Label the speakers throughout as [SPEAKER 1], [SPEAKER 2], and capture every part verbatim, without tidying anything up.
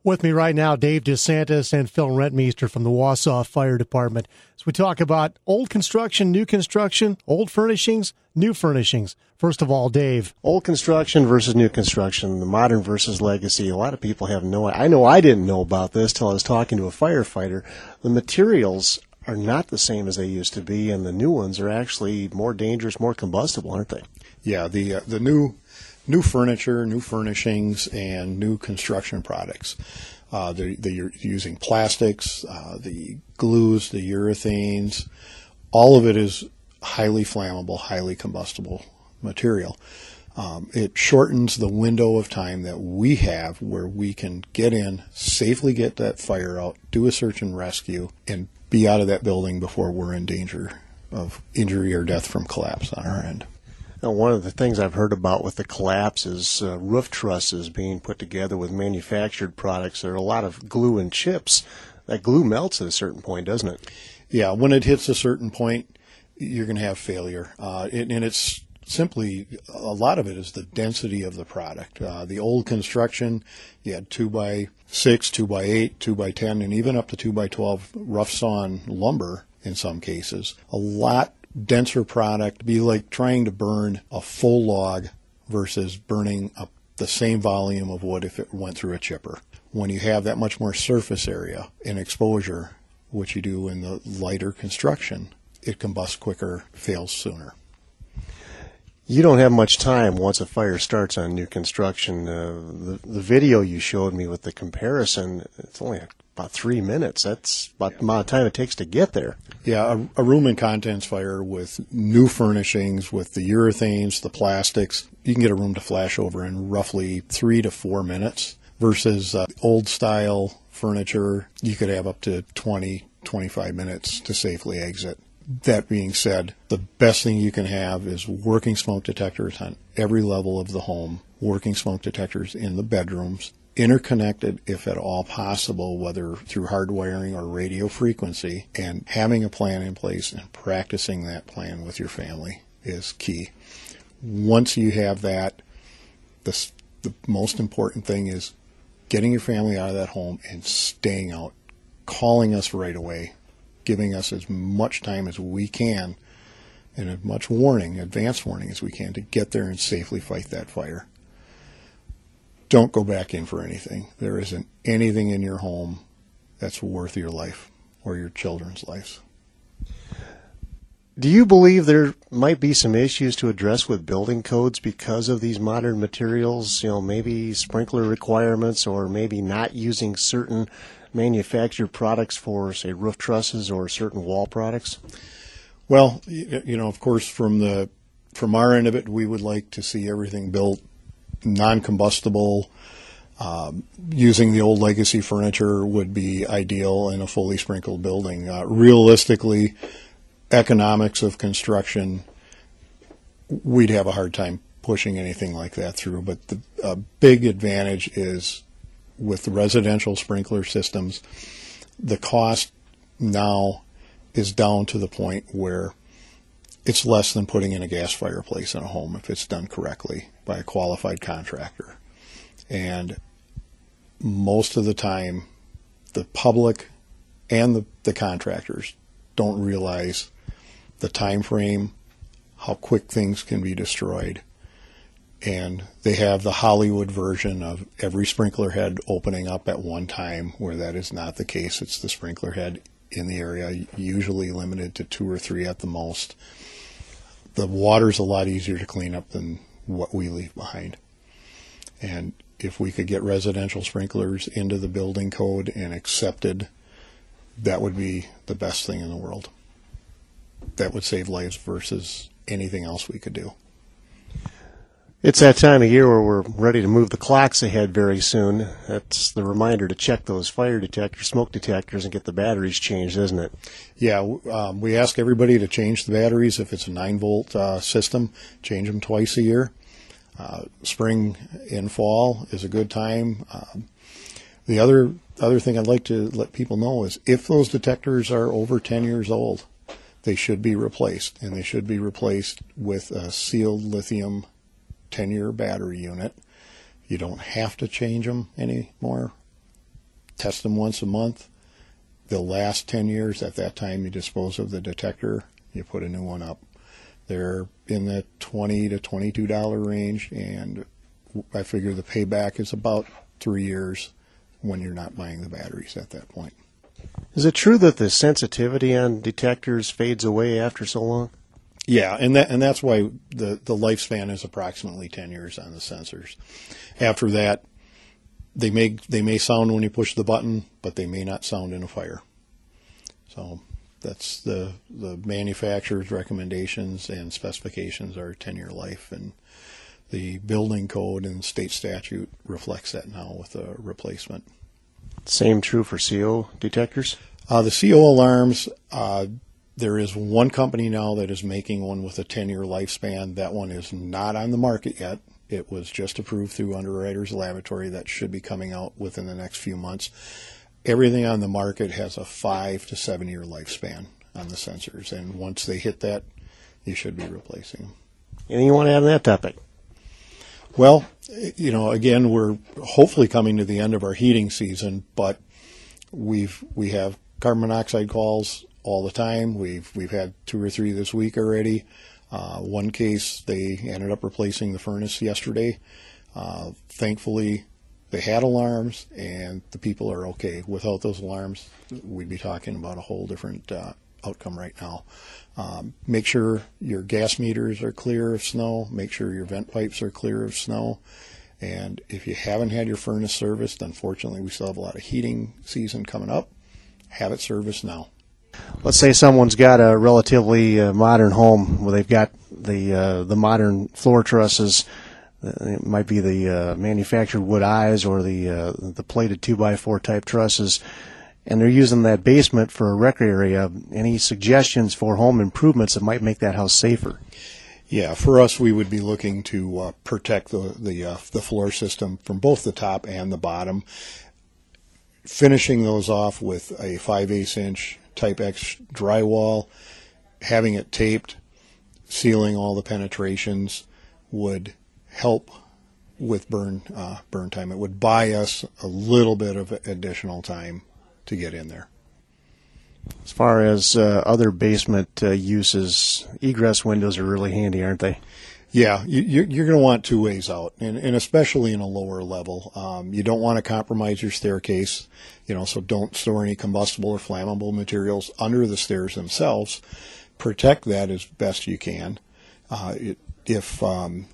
[SPEAKER 1] With me right now, Dave DeSantis and Phil Rentmeester from the Wausau Fire Department. As we talk about old construction, new construction, old furnishings, new furnishings. First of all, Dave.
[SPEAKER 2] Old construction versus new construction, the modern versus legacy. A lot of people have no, I know I didn't know about this till I was talking to a firefighter. The materials are not the same as they used to be, and the new ones are actually more dangerous, more combustible, aren't they?
[SPEAKER 3] Yeah, the uh, the new new furniture, new furnishings, and new construction products. Uh, they're, they're using plastics, uh, the glues, the urethanes. All of it is highly flammable, highly combustible material. Um, it shortens the window of time that we have where we can get in, safely get that fire out, do a search and rescue, and be out of that building before we're in danger of injury or death from collapse on our end.
[SPEAKER 2] Now, one of the things I've heard about with the collapse is uh, roof trusses being put together with manufactured products. There are a lot of glue and chips. That glue melts at a certain point, doesn't it?
[SPEAKER 3] Yeah, when it hits a certain point, you're going to have failure. Uh, it, and it's simply, a lot of it is the density of the product. Uh, the old construction, you had two by six, two by eight, two by ten, and even up to two by twelve rough sawn lumber in some cases. A lot denser product, be like trying to burn a full log versus burning up the same volume of wood if it went through a chipper. When you have that much more surface area and exposure, which you do in the lighter construction, it combusts quicker, fails sooner.
[SPEAKER 2] You don't have much time once a fire starts on new construction. Uh, the, the video you showed me with the comparison, it's only about three minutes. That's about yeah. the amount of time it takes to get there.
[SPEAKER 3] Yeah, a, a room and contents fire with new furnishings, with the urethanes, the plastics, you can get a room to flash over in roughly three to four minutes versus uh, old style furniture. You could have up to twenty, twenty-five minutes to safely exit. That being said, the best thing you can have is working smoke detectors on every level of the home, working smoke detectors in the bedrooms, interconnected if at all possible, whether through hardwiring or radio frequency, and having a plan in place and practicing that plan with your family is key. Once you have that, the, the most important thing is getting your family out of that home and staying out, calling us right away, giving us as much time as we can and as much warning, advance warning as we can to get there and safely fight that fire. Don't go back in for anything. There isn't anything in your home that's worth your life or your children's lives.
[SPEAKER 2] Do you believe there might be some issues to address with building codes because of these modern materials? You know, maybe sprinkler requirements or maybe not using certain manufactured products for, say, roof trusses or certain wall products?
[SPEAKER 3] Well, you know, of course, from the from our end of it, we would like to see everything built non-combustible. Um, using the old legacy furniture would be ideal in a fully sprinkled building. Uh, realistically, economics of construction, we'd have a hard time pushing anything like that through. But the uh, big advantage is with the residential sprinkler systems, the cost now is down to the point where it's less than putting in a gas fireplace in a home if it's done correctly by a qualified contractor. And most of the time, the public and the, the contractors don't realize the time frame, how quick things can be destroyed. And they have the Hollywood version of every sprinkler head opening up at one time, where that is not the case. It's the sprinkler head in the area, usually limited to two or three at the most. The water's a lot easier to clean up than what we leave behind. And if we could get residential sprinklers into the building code and accepted, that would be the best thing in the world. That would save lives versus anything else we could do.
[SPEAKER 2] It's that time of year where we're ready to move the clocks ahead very soon. That's the reminder to check those fire detectors, smoke detectors, and get the batteries changed, isn't it?
[SPEAKER 3] Yeah, um, we ask everybody to change the batteries. If it's a nine volt uh, system, change them twice a year. Uh, spring and fall is a good time. Um, the other other thing I'd like to let people know is if those detectors are over ten years old, they should be replaced, and they should be replaced with a sealed lithium ten-year battery unit. You don't have to change them anymore. test them once a month. They'll last ten years. At that time, you dispose of the detector, you put a new one up. They're in the twenty to twenty-two dollars range, and I figure the payback is about three years when you're not buying the batteries at that point.
[SPEAKER 2] Is it true that the sensitivity on detectors fades away after so long?
[SPEAKER 3] Yeah, and that and that's why the, the lifespan is approximately ten years on the sensors. After that, they may they may sound when you push the button, but they may not sound in a fire. So that's the the manufacturer's recommendations and specifications are ten-year life, and the building code and state statute reflects that now with a replacement.
[SPEAKER 2] Same true for C O detectors?
[SPEAKER 3] Uh, the C O alarms, uh, there is one company now that is making one with a ten-year lifespan. That one is not on the market yet. It was just approved through Underwriters Laboratory. That should be coming out within the next few months. Everything on the market has a five to seven-year lifespan on the sensors, and once they hit that, you should be replacing them.
[SPEAKER 2] Anything you want to add on that topic?
[SPEAKER 3] Well, you know, again, we're hopefully coming to the end of our heating season, but we've we have carbon monoxide calls all the time. We've we've had two or three this week already. Uh, one case, they ended up replacing the furnace yesterday. Uh, thankfully, they had alarms, and the people are okay. Without those alarms, we'd be talking about a whole different uh, outcome right now. Um, make sure your gas meters are clear of snow. Make sure your vent pipes are clear of snow. And if you haven't had your furnace serviced, unfortunately, we still have a lot of heating season coming up. Have it serviced now.
[SPEAKER 2] Let's say someone's got a relatively uh, modern home where they've got the uh, the modern floor trusses. It might be the uh, manufactured wood eyes or the uh, the plated two by four type trusses, and they're using that basement for a rec area. Any suggestions for home improvements that might make that house safer?
[SPEAKER 3] Yeah, for us, we would be looking to uh, protect the the, uh, the floor system from both the top and the bottom. Finishing those off with a five eighths inch Type X drywall, having it taped, sealing all the penetrations would help with burn uh, burn time. It would buy us a little bit of additional time to get in there.
[SPEAKER 2] As far as uh, other basement uh, uses, egress windows are really handy, aren't they?
[SPEAKER 3] Yeah, you, you're going to want two ways out, and, and especially in a lower level. Um, you don't want to compromise your staircase, you know, so don't store any combustible or flammable materials under the stairs themselves. Protect that as best you can. Uh, it, if um,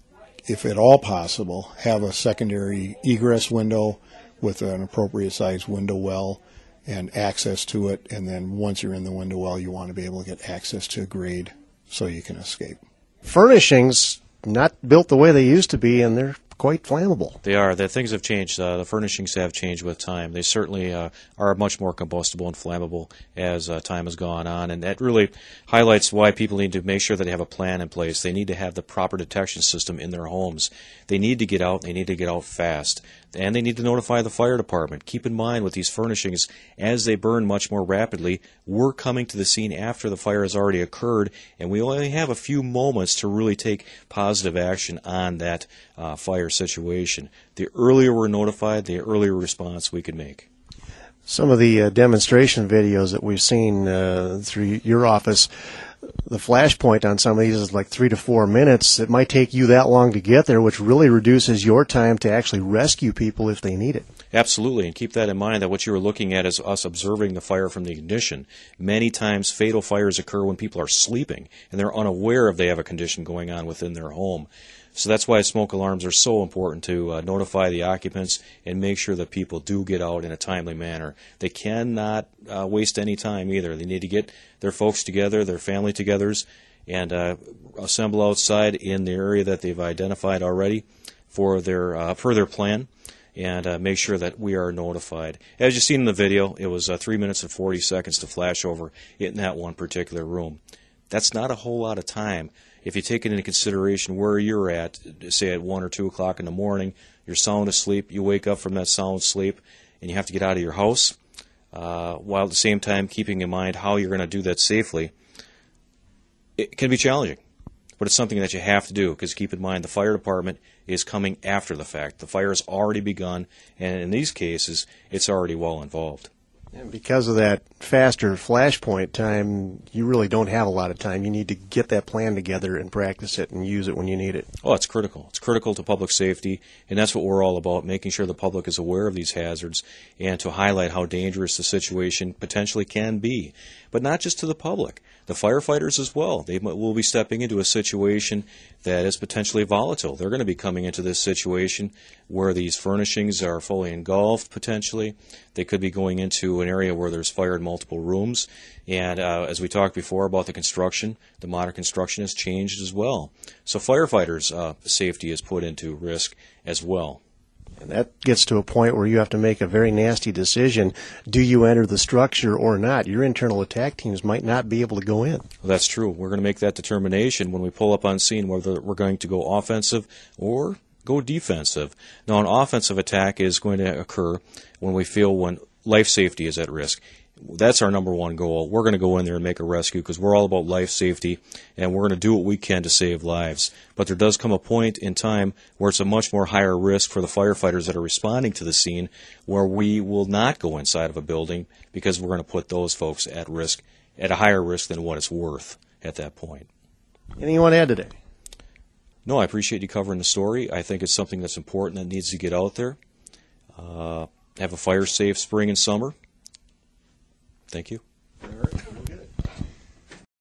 [SPEAKER 3] if at all possible, have a secondary egress window with an appropriate size window well and access to it. And then once you're in the window well, you want to be able to get access to a grade so you can escape.
[SPEAKER 2] Furnishings not built the way they used to be, and they're quite flammable.
[SPEAKER 4] They are. The things have changed. Uh, the furnishings have changed with time. They certainly uh, are much more combustible and flammable as uh, time has gone on, and that really highlights why people need to make sure that they have a plan in place. They need to have the proper detection system in their homes. They need to get out. They need to get out fast, and they need to notify the fire department. Keep in mind with these furnishings, as they burn much more rapidly, we're coming to the scene after the fire has already occurred, and we only have a few moments to really take positive action on that uh, fire situation. The earlier we're notified, the earlier response we can make.
[SPEAKER 2] Some of the uh, demonstration videos that we've seen uh, through your office, the flash point on some of these is like three to four minutes. It might take you that long to get there, which really reduces your time to actually rescue people if they need it.
[SPEAKER 4] Absolutely, and keep that in mind that what you were looking at is us observing the fire from the ignition. Many times fatal fires occur when people are sleeping and they're unaware if they have a condition going on within their home. So that's why smoke alarms are so important, to uh, notify the occupants and make sure that people do get out in a timely manner. They cannot uh, waste any time either. They need to get their folks together, their family togethers, and uh, assemble outside in the area that they've identified already for their uh, per their plan, and uh, make sure that we are notified. As you've seen in the video, it was uh, three minutes and forty seconds to flash over in that one particular room. That's not a whole lot of time. If you take it into consideration where you're at, say at one or two o'clock in the morning, you're sound asleep, you wake up from that sound sleep, and you have to get out of your house, uh, while at the same time keeping in mind how you're going to do that safely, it can be challenging. but it's something that you have to do, because keep in mind the fire department is coming after the fact. The fire has already begun, and in these cases, it's already well involved.
[SPEAKER 2] And because of that faster flashpoint time, you really don't have a lot of time. You need to get that plan together and practice it and use it when you need it.
[SPEAKER 4] Oh, it's critical. It's critical to public safety, and that's what we're all about, making sure the public is aware of these hazards and to highlight how dangerous the situation potentially can be. But not just to the public. The firefighters as well. They will be stepping into a situation that is potentially volatile. They're going to be coming into this situation where these furnishings are fully engulfed, potentially. They could be going into an area where there's fire in multiple rooms. And uh, as we talked before about the construction, the modern construction has changed as well. So firefighters' uh, safety is put into risk as well.
[SPEAKER 2] And that gets to a point where you have to make a very nasty decision. Do you enter the structure or not? Your internal attack teams might not be able to go in.
[SPEAKER 4] Well, that's true. We're going to make that determination when we pull up on scene, whether we're going to go offensive or go defensive. Now, an offensive attack is going to occur when we feel when life safety is at risk. That's our number one goal. We're going to go in there and make a rescue because we're all about life safety, and we're going to do what we can to save lives. But there does come a point in time where it's a much more higher risk for the firefighters that are responding to the scene, where we will not go inside of a building because we're going to put those folks at risk, at a higher risk than what it's worth at that point.
[SPEAKER 2] Anything you want to add today?
[SPEAKER 4] No, I appreciate you covering the story. I think it's something that's important that needs to get out there. Uh, have a fire-safe spring and summer. Thank you.